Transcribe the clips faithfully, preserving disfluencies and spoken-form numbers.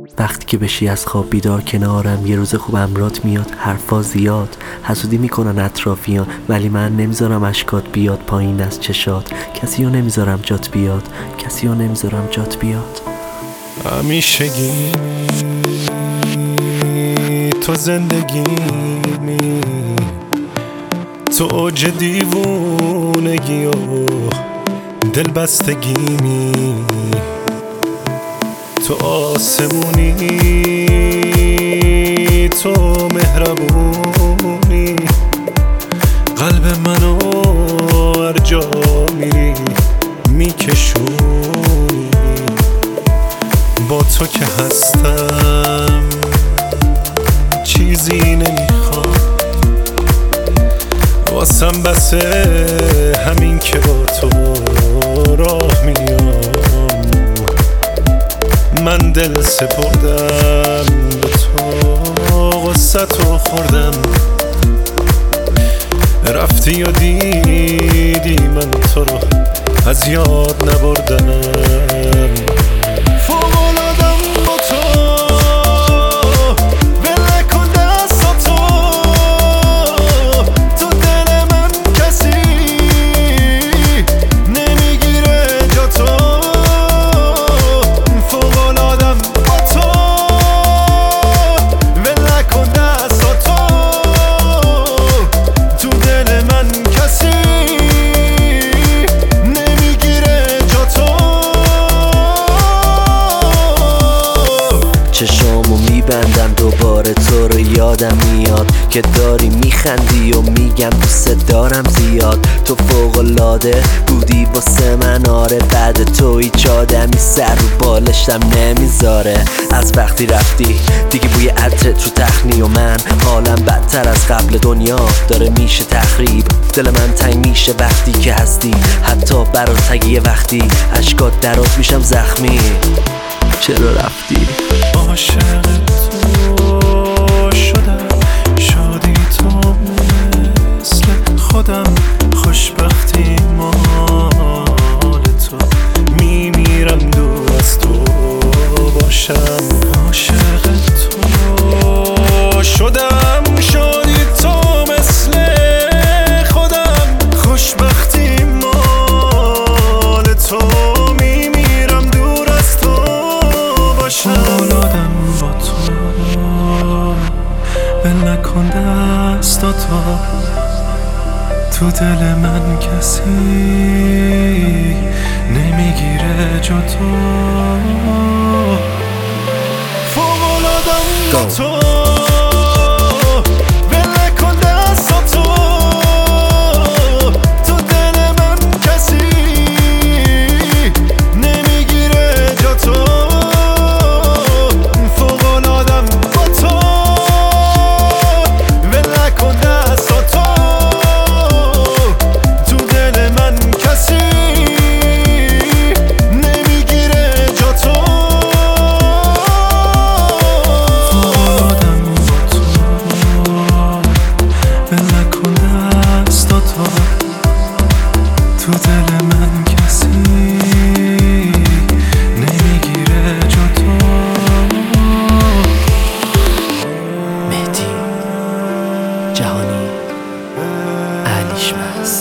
وقتی که بشی از خواب بیدار کنارم، یه روز خوب امرات میاد، حرفا زیاد، حسودی میکنن اطرافیان، ولی من نمیذارم اشکات بیاد پایین از چشات. کسی رو نمیذارم جات بیاد، کسی رو نمیذارم جات بیاد. همیشگی تو زندگیمی، تو اوج دیوونگی و دلبستگیمی، تو آسمونی، تو مهربونی، قلب منو هر جا میری میکشونی. با تو که هستم چیزی نمیخوام، واسم بسه همین که با تو راه میام. من دل سپردم به تو، غصتو خوردم، رفتی و دیدی من تو رو از یاد نبردم. فوق‌العاده‌ام با تو، ول نکن دستاتو، تو دل من کسی نمیگیره جاتو. فوق‌العاده‌ام با تو، ول نکن دستاتو، تو دل من کسی چشامو میبندم دوباره تو رو یادم میاد که داری میخندی و میگم دوست دارم زیاد. تو فوق‌العاده بودی واسه من، آره بعد تو هیچ آدمی سر رو بالشتم نمیذاره. از وقتی رفتی دیگه بوی عطرت رو تخنی و من حالم بدتر از قبل دنیا داره میشه تخریب. دل من تنگ میشه وقتی که هستی، حتی برات تگه یه وقتی اشکات درات میشم زخمی. چرا رفتی؟ عاشق تو شدم، شادی تو مثل خودم، خوشبختی مال تو، میمیرم دور از تو باشم. عاشق تو شدم، شادی تو مثل خودم، خوشبختی مال تو، میمیرم دور از تو باشم. فوق‌العاده‌ام با تو، ول نکن دستاتو، تو دل من کسی نمیگیره جاتو. فوق‌العاده‌ام با تو، ول نکن دستاتو، تو دل من کسی نمیگیره جاتو. فوق‌العاده‌ام با تو، ول نکن دستاتو، تو دل من کسی نمیگیره جاتو. فوق‌العاده‌ام با تو، ول نکن دستاتو، تو دل من کسی نمیگیره جاتو. مهدی جهانی، علیشمس.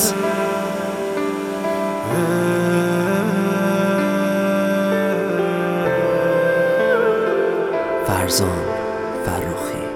فرزان فرخی.